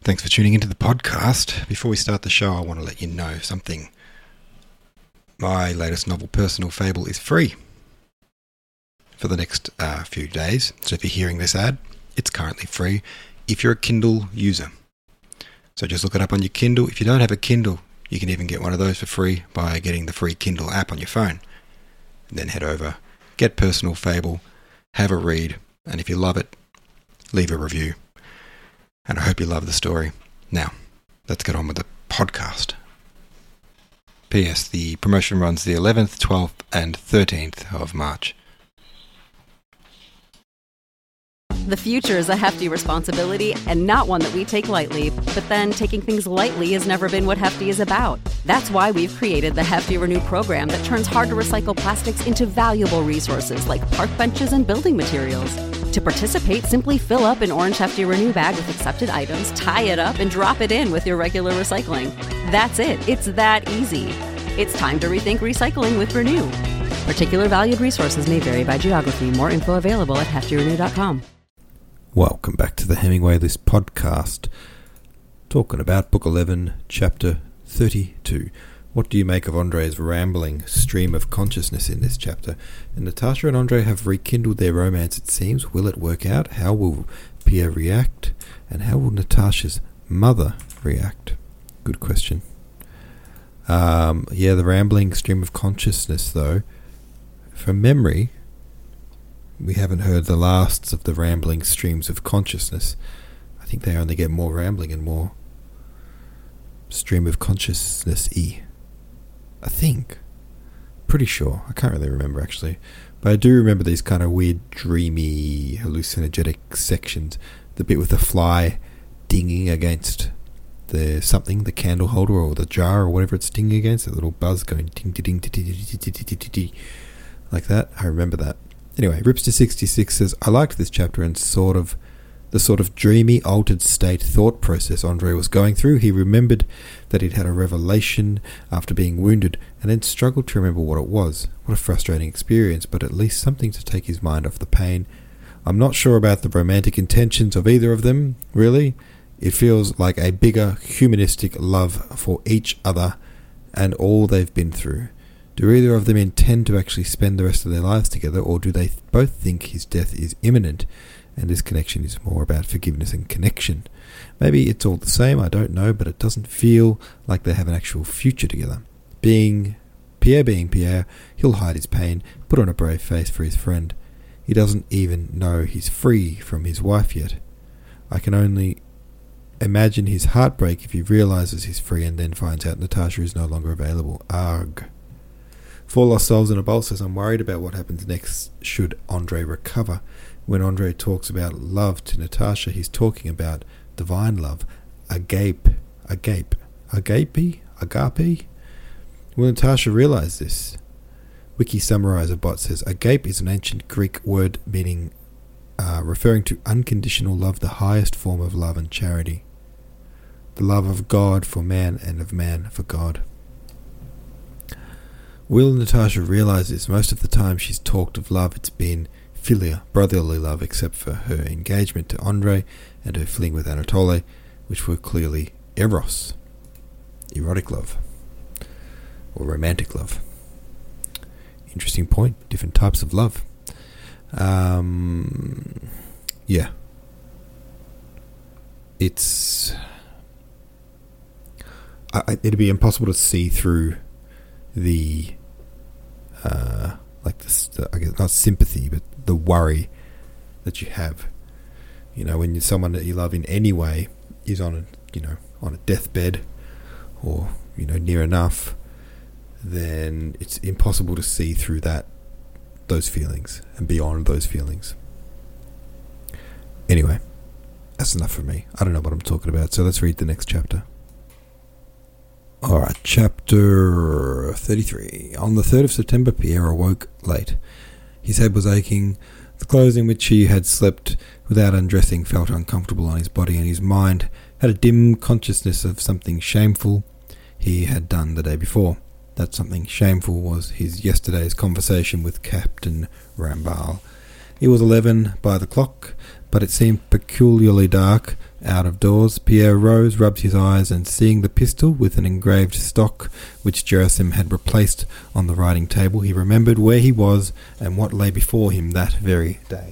Thanks for tuning into the podcast. Before we start the show, I want to let you know something. My latest novel, Personal Fable, is free for the next few days. So if you're hearing this ad, it's currently free if you're a Kindle user. So just look it up on your Kindle. If you don't have a Kindle, you can even get one of those for free by getting the free Kindle app on your phone. And then head over, get Personal Fable, have a read, and if you love it, leave a review. And I hope you love the story. Now, let's get on with the podcast. P.S. The promotion runs the 11th, 12th and 13th of March. The future is a hefty responsibility and not one that we take lightly. But then taking things lightly has never been what Hefty is about. That's why we've created the Hefty Renew program that turns hard-to-recycle plastics into valuable resources like park benches and building materials. To participate, simply fill up an orange Hefty Renew bag with accepted items, tie it up, and drop it in with your regular recycling. That's it. It's that easy. It's time to rethink recycling with Renew. Particular valued resources may vary by geography. More info available at heftyrenew.com. Welcome back to the Hemingway List podcast, talking about Book 11, Chapter 32. What do you make of Andre's rambling stream of consciousness in this chapter? And Natasha and Andre have rekindled their romance, it seems. Will it work out? How will Pierre react? And how will Natasha's mother react? Good question. The rambling stream of consciousness, though. From memory, we haven't heard the lasts of the rambling streams of consciousness. I think they only get more rambling and more stream of consciousness-y. I think. Pretty sure. I can't really remember, actually. But I do remember these kind of weird, dreamy, hallucinogenic sections. The bit with the fly dinging against the candle holder or the jar or whatever it's dinging against. That little buzz going ding-ding-ding, like that. I remember that. Anyway, Ripster66 says, I liked this chapter and the sort of dreamy, altered state thought process Andre was going through. He remembered that he'd had a revelation after being wounded and then struggled to remember what it was. What a frustrating experience, but at least something to take his mind off the pain. I'm not sure about the romantic intentions of either of them, really. It feels like a bigger, humanistic love for each other and all they've been through. Do either of them intend to actually spend the rest of their lives together, or do they both think his death is imminent and this connection is more about forgiveness and connection? Maybe it's all the same, I don't know, but it doesn't feel like they have an actual future together. Being Pierre, he'll hide his pain, put on a brave face for his friend. He doesn't even know he's free from his wife yet. I can only imagine his heartbreak if he realizes he's free and then finds out Natasha is no longer available. Arg. Four Lost Souls in a Bowl says, I'm worried about what happens next should Andre recover. When Andre talks about love to Natasha, he's talking about divine love. Agape. Will Natasha realize this? Wiki Summarizer Bot says, agape is an ancient Greek word meaning referring to unconditional love, the highest form of love and charity. The love of God for man and of man for God. Will Natasha realize this? Most of the time she's talked of love, it's been philia, brotherly love, except for her engagement to Andre and her fling with Anatole, which were clearly eros, erotic love, or romantic love. Interesting point. Different types of love. It's... it'd be impossible to see through the I guess not sympathy, but the worry that you have, when someone that you love in any way is on a deathbed or near enough, then it's impossible to see through those feelings and beyond those feelings. Anyway, that's enough for me. I don't know what I'm talking about, so let's read the next chapter. Alright, chapter 33. On the 3rd of September, Pierre awoke late. His head was aching. The clothes in which he had slept without undressing felt uncomfortable on his body, and his mind had a dim consciousness of something shameful he had done the day before. That something shameful was his yesterday's conversation with Captain Rambal. It was 11 by the clock, but it seemed peculiarly dark Out of doors, Pierre rose, rubbed his eyes, and seeing the pistol with an engraved stock which Gerasim had replaced on the writing table, he remembered where he was and what lay before him that very day.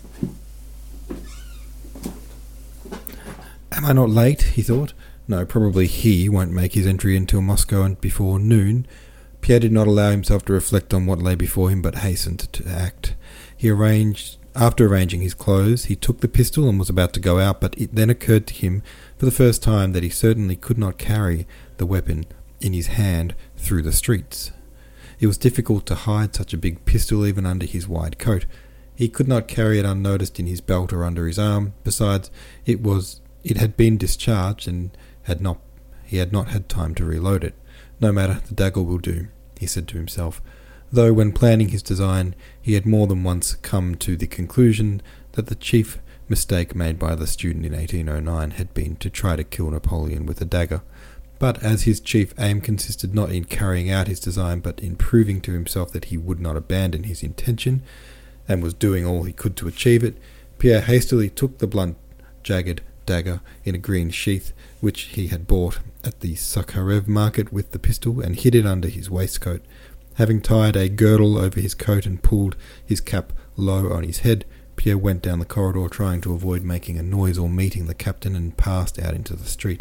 Am I not late? He thought. No, probably he won't make his entry into Moscow before noon. Pierre did not allow himself to reflect on what lay before him, but hastened to act. After arranging his clothes, he took the pistol and was about to go out, but it then occurred to him for the first time that he certainly could not carry the weapon in his hand through the streets. It was difficult to hide such a big pistol even under his wide coat. He could not carry it unnoticed in his belt or under his arm. Besides, it had been discharged and he had not had time to reload it. No matter, the dagger will do, he said to himself, though when planning his design he had more than once come to the conclusion that the chief mistake made by the student in 1809 had been to try to kill Napoleon with a dagger. But as his chief aim consisted not in carrying out his design but in proving to himself that he would not abandon his intention, and was doing all he could to achieve it, Pierre hastily took the blunt, jagged dagger in a green sheath which he had bought at the Sakharev market with the pistol, and hid it under his waistcoat. Having tied a girdle over his coat and pulled his cap low on his head, Pierre went down the corridor, trying to avoid making a noise or meeting the captain, and passed out into the street.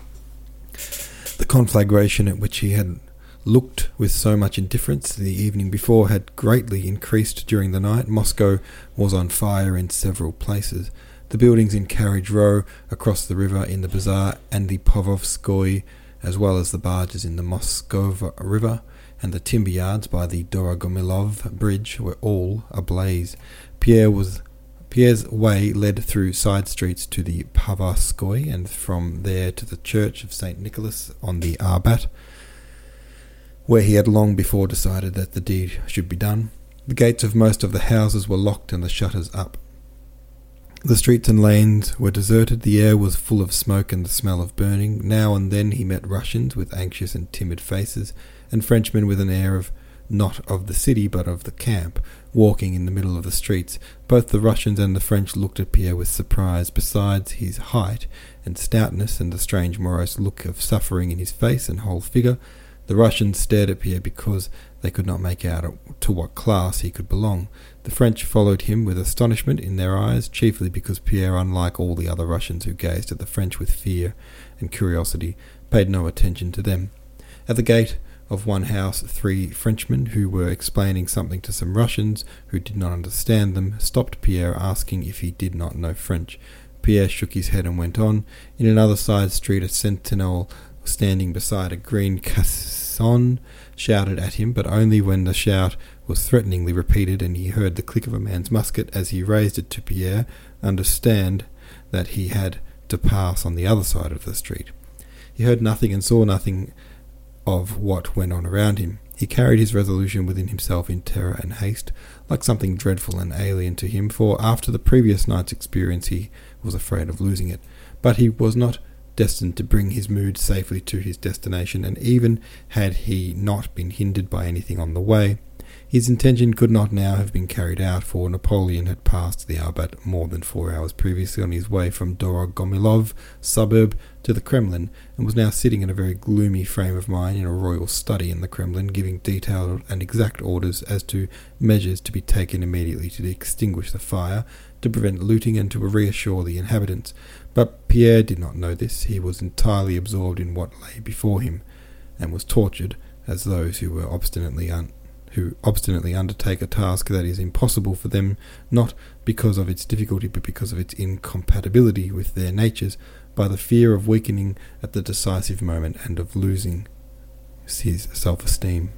The conflagration at which he had looked with so much indifference the evening before had greatly increased during the night. Moscow was on fire in several places. The buildings in Carriage Row, across the river in the bazaar, and the Povovskoy, as well as the barges in the Moskova River, and the timber yards by the Dorogomilov bridge were all ablaze. Pierre's way led through side streets to the Povovskoy, and from there to the church of St. Nicholas on the Arbat, where he had long before decided that the deed should be done. The gates of most of the houses were locked and the shutters up. The streets and lanes were deserted. The air was full of smoke and the smell of burning. Now and then he met Russians with anxious and timid faces, and Frenchmen with an air of not of the city but of the camp, walking in the middle of the streets. Both the Russians and the French looked at Pierre with surprise. Besides his height and stoutness and the strange morose look of suffering in his face and whole figure, the Russians stared at Pierre because they could not make out to what class he could belong. The French followed him with astonishment in their eyes, chiefly because Pierre, unlike all the other Russians who gazed at the French with fear and curiosity, paid no attention to them. At the gate of one house, 3 Frenchmen, who were explaining something to some Russians who did not understand them, stopped Pierre, asking if he did not know French. Pierre shook his head and went on. In another side street, a sentinel standing beside a green caisson shouted at him, but only when the shout was threateningly repeated and he heard the click of a man's musket as he raised it to Pierre, understand that he had to pass on the other side of the street. He heard nothing and saw nothing of what went on around him. He carried his resolution within himself in terror and haste, like something dreadful and alien to him, for after the previous night's experience he was afraid of losing it. But he was not destined to bring his mood safely to his destination, and even had he not been hindered by anything on the way, his intention could not now have been carried out, for Napoleon had passed the Arbat more than 4 hours previously on his way from Dorogomilov suburb to the Kremlin, and was now sitting in a very gloomy frame of mind in a royal study in the Kremlin, giving detailed and exact orders as to measures to be taken immediately to extinguish the fire, to prevent looting, and to reassure the inhabitants. But Pierre did not know this. He was entirely absorbed in what lay before him, and was tortured as those who obstinately undertake a task that is impossible for them, not because of its difficulty but because of its incompatibility with their natures, by the fear of weakening at the decisive moment and of losing his self-esteem.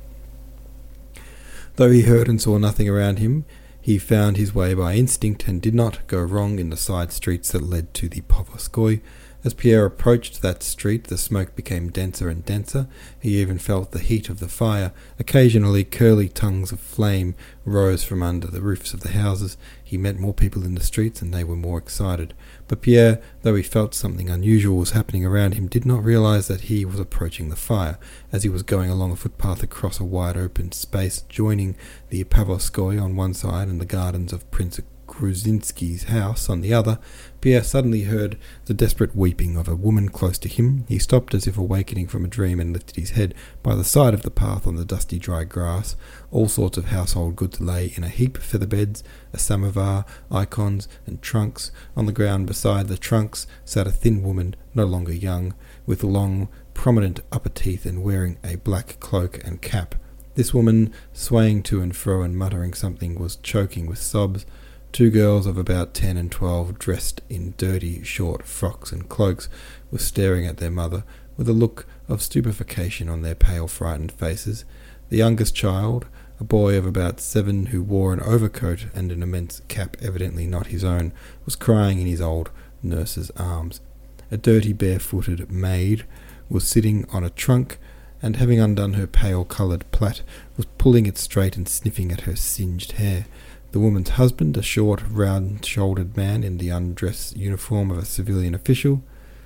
Though he heard and saw nothing around him, he found his way by instinct and did not go wrong in the side streets that led to the Povovskoy. As Pierre approached that street, the smoke became denser and denser. He even felt the heat of the fire. Occasionally curly tongues of flame rose from under the roofs of the houses. He met more people in the streets, and they were more excited. But Pierre, though he felt something unusual was happening around him, did not realize that he was approaching the fire. As he was going along a footpath across a wide open space, joining the Povovskoy on one side and the gardens of Prince Gruzinski's house on the other, Pierre suddenly heard the desperate weeping of a woman close to him. He stopped as if awakening from a dream and lifted his head. By the side of the path on the dusty dry grass, all sorts of household goods lay in a heap: feather beds, a samovar, icons, and trunks. On the ground beside the trunks sat a thin woman, no longer young, with long, prominent upper teeth and wearing a black cloak and cap. This woman, swaying to and fro and muttering something, was choking with sobs. Two girls of about 10 and 12, dressed in dirty, short frocks and cloaks, were staring at their mother with a look of stupefaction on their pale, frightened faces. The youngest child, a boy of about 7 who wore an overcoat and an immense cap evidently not his own, was crying in his old nurse's arms. A dirty, barefooted maid was sitting on a trunk, and having undone her pale-coloured plait, was pulling it straight and sniffing at her singed hair. The woman's husband, a short, round-shouldered man in the undress uniform of a civilian official,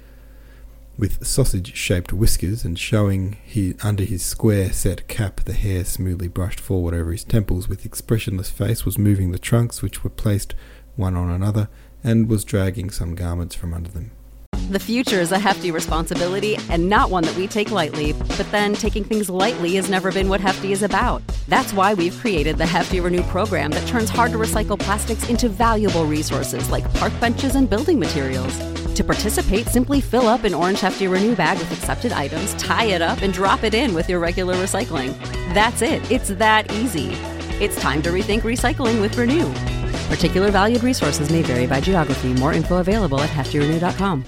with sausage-shaped whiskers and showing under his square-set cap the hair smoothly brushed forward over his temples, with expressionless face, was moving the trunks, which were placed one on another, and was dragging some garments from under them. The future is a hefty responsibility and not one that we take lightly, but then taking things lightly has never been what Hefty is about. That's why we've created the Hefty Renew program that turns hard-to-recycle plastics into valuable resources like park benches and building materials. To participate, simply fill up an orange Hefty Renew bag with accepted items, tie it up, and drop it in with your regular recycling. That's it. It's that easy. It's time to rethink recycling with Renew. Particular valued resources may vary by geography. More info available at heftyrenew.com.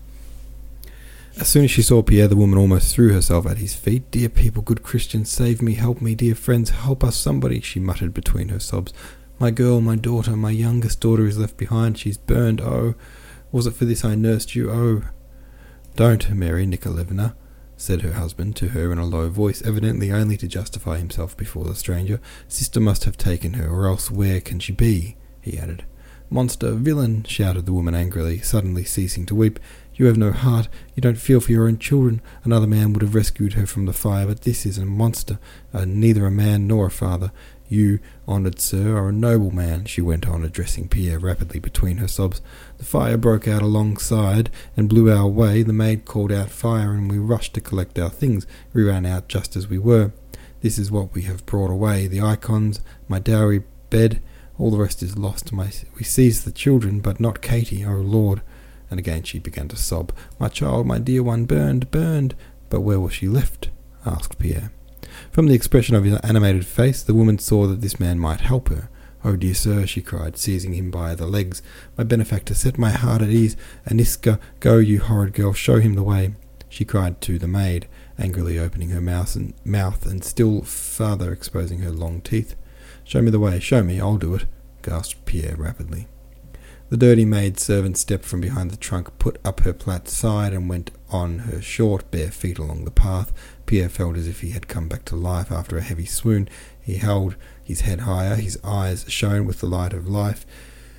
As soon as she saw Pierre, the woman almost threw herself at his feet. "Dear people, good Christians, save me, help me, dear friends, help us, somebody," she muttered between her sobs. "My girl, my daughter, my youngest daughter is left behind. She's burned. Oh, was it for this I nursed you? Oh." "Don't, Mary Nikolaevna," said her husband to her in a low voice, evidently only to justify himself before the stranger. "Sister must have taken her, or else where can she be?" he added. "Monster, villain!" shouted the woman angrily, suddenly ceasing to weep. "You have no heart. You don't feel for your own children. Another man would have rescued her from the fire, but this is a monster, neither a man nor a father. You, honoured sir, are a noble man," she went on, addressing Pierre rapidly between her sobs. "The fire broke out alongside and blew our way. The maid called out fire, and we rushed to collect our things. We ran out just as we were. This is what we have brought away: the icons, my dowry bed. All the rest is lost. We seized the children, but not Katie. Oh, Lord!" And again she began to sob. "My child, my dear one, burned, burned." "But where was she left?" asked Pierre. From the expression of his animated face, the woman saw that this man might help her. "Oh, dear sir," she cried, seizing him by the legs. "My benefactor, set my heart at ease. Aniska, go, you horrid girl, show him the way." She cried to the maid, angrily opening her mouth and still farther exposing her long teeth. "Show me the way, show me, I'll do it," gasped Pierre rapidly. The dirty maid servant stepped from behind the trunk, put up her plait side, and went on her short, bare feet along the path. Pierre felt as if he had come back to life after a heavy swoon. He held his head higher, his eyes shone with the light of life,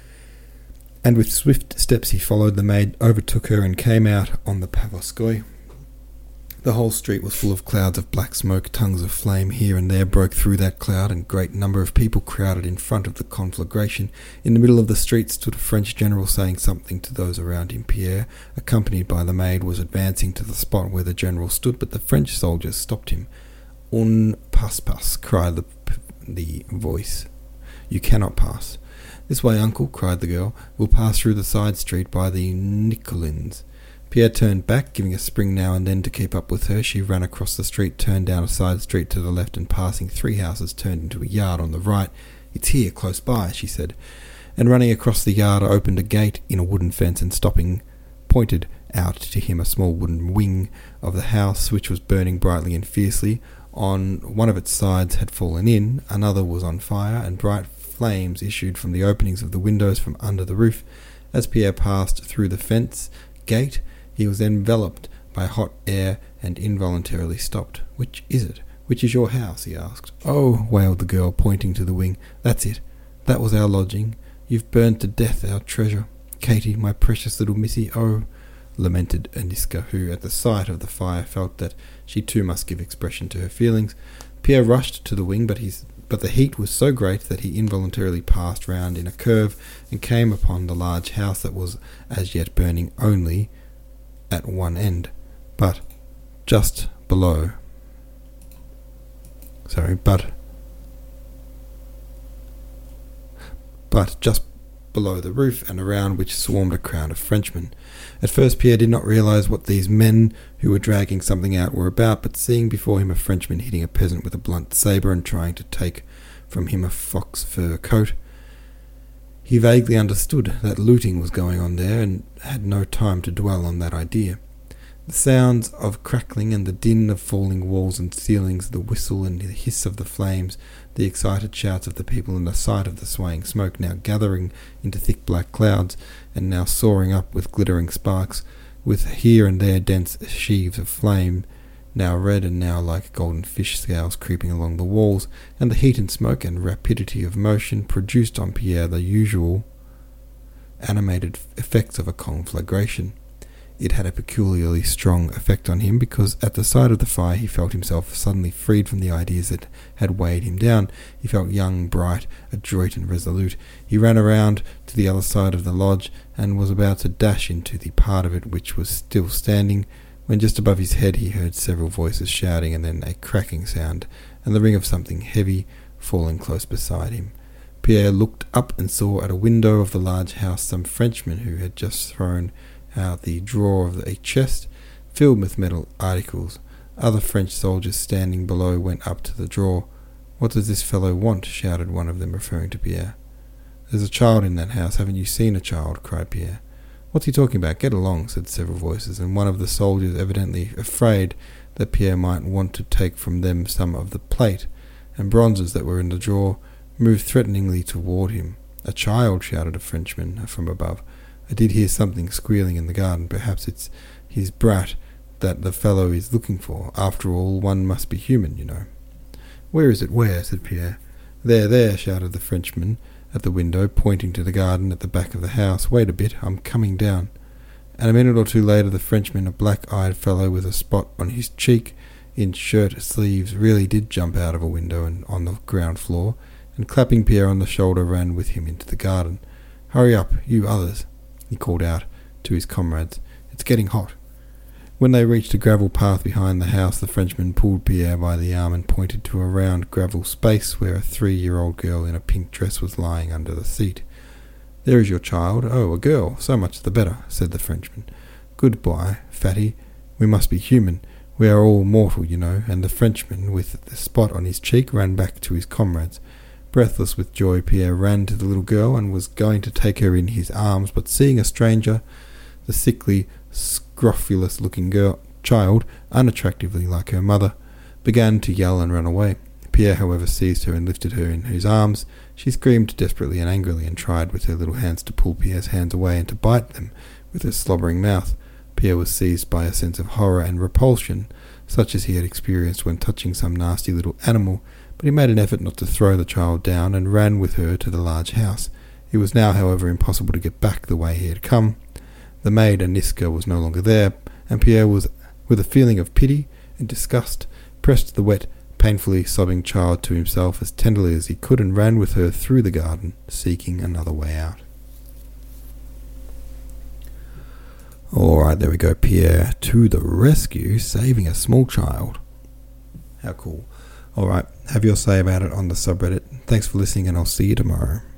and with swift steps he followed. The maid overtook her and came out on the Pavlovskoy. The whole street was full of clouds of black smoke. Tongues of flame here and there broke through that cloud, and a great number of people crowded in front of the conflagration. In the middle of the street stood a French general saying something to those around him. Pierre, accompanied by the maid, was advancing to the spot where the general stood, but the French soldiers stopped him. "Un passe-passe," cried the voice. "You cannot pass." "This way, uncle," cried the girl. "We'll pass through the side street by the Nicolins." Pierre turned back, giving a spring now and then to keep up with her. She ran across the street, turned down a side street to the left, and passing 3 houses, turned into a yard on the right. "It's here, close by," she said, and running across the yard opened a gate in a wooden fence, and stopping, pointed out to him a small wooden wing of the house, which was burning brightly and fiercely. On one of its sides had fallen in, another was on fire, and bright flames issued from the openings of the windows from under the roof. As Pierre passed through the fence gate, he was enveloped by hot air and involuntarily stopped. "Which is it? Which is your house?" he asked. "Oh," wailed the girl, pointing to the wing. "That's it. That was our lodging. You've burned to death our treasure. Katie, my precious little missy, oh," lamented Aniska, who, at the sight of the fire, felt that she too must give expression to her feelings. Pierre rushed to the wing, but his but the heat was so great that he involuntarily passed round in a curve and came upon the large house that was as yet burning only at one end, but just below. But just below the roof, and around which swarmed a crowd of Frenchmen. At first Pierre did not realize what these men who were dragging something out were about, but seeing before him a Frenchman hitting a peasant with a blunt sabre and trying to take from him a fox fur coat, he vaguely understood that looting was going on there, and had no time to dwell on that idea. The sounds of crackling and the din of falling walls and ceilings, the whistle and the hiss of the flames, the excited shouts of the people, and the sight of the swaying smoke, now gathering into thick black clouds, and now soaring up with glittering sparks, with here and there dense sheaves of flame, now red and now like golden fish scales creeping along the walls, and the heat and smoke and rapidity of motion produced on Pierre the usual animated effects of a conflagration. It had a peculiarly strong effect on him, because at the sight of the fire he felt himself suddenly freed from the ideas that had weighed him down. He felt young, bright, adroit and resolute. He ran around to the other side of the lodge, and was about to dash into the part of it which was still standing, when just above his head he heard several voices shouting, and then a cracking sound, and the ring of something heavy falling close beside him. Pierre looked up and saw at a window of the large house some Frenchmen who had just thrown out the drawer of a chest filled with metal articles. Other French soldiers standing below went up to the drawer. "What does this fellow want?" shouted one of them, referring to Pierre. "There's a child in that house. Haven't you seen a child?" cried Pierre. "What's he talking about? Get along," said several voices, and one of the soldiers, evidently afraid that Pierre might want to take from them some of the plate and bronzes that were in the drawer, moved threateningly toward him. "A child!" shouted a Frenchman from above. "I did hear something squealing in the garden. Perhaps it's his brat that the fellow is looking for. After all, one must be human, you know." "Where is it? Where?" said Pierre. "There, there," shouted the Frenchman at the window, pointing to the garden at the back of the house. "Wait a bit, I'm coming down." And a minute or two later the Frenchman, a black-eyed fellow with a spot on his cheek in shirt sleeves, really did jump out of a window and on the ground floor, and clapping Pierre on the shoulder ran with him into the garden. "Hurry up, you others," he called out to his comrades. "It's getting hot." When they reached a gravel path behind the house, the Frenchman pulled Pierre by the arm and pointed to a round gravel space where a 3-year-old girl in a pink dress was lying under the seat. "There is your child." "Oh, a girl. So much the better," said the Frenchman. "Goodbye, Fatty. We must be human. We are all mortal, you know." And the Frenchman, with the spot on his cheek, ran back to his comrades. Breathless with joy, Pierre ran to the little girl and was going to take her in his arms, but seeing a stranger, the sickly, scrofulous-looking child, unattractively like her mother, began to yell and run away. Pierre, however, seized her and lifted her in his arms. She screamed desperately and angrily, and tried with her little hands to pull Pierre's hands away and to bite them with her slobbering mouth. Pierre was seized by a sense of horror and repulsion, such as he had experienced when touching some nasty little animal, but he made an effort not to throw the child down, and ran with her to the large house. It was now, however, impossible to get back the way he had come. The maid, Aniska, was no longer there, and Pierre was, with a feeling of pity and disgust, pressed the wet, painfully sobbing child to himself as tenderly as he could, and ran with her through the garden, seeking another way out. Alright, there we go. Pierre to the rescue, saving a small child. How cool. Alright, have your say about it on the subreddit. Thanks for listening, and I'll see you tomorrow.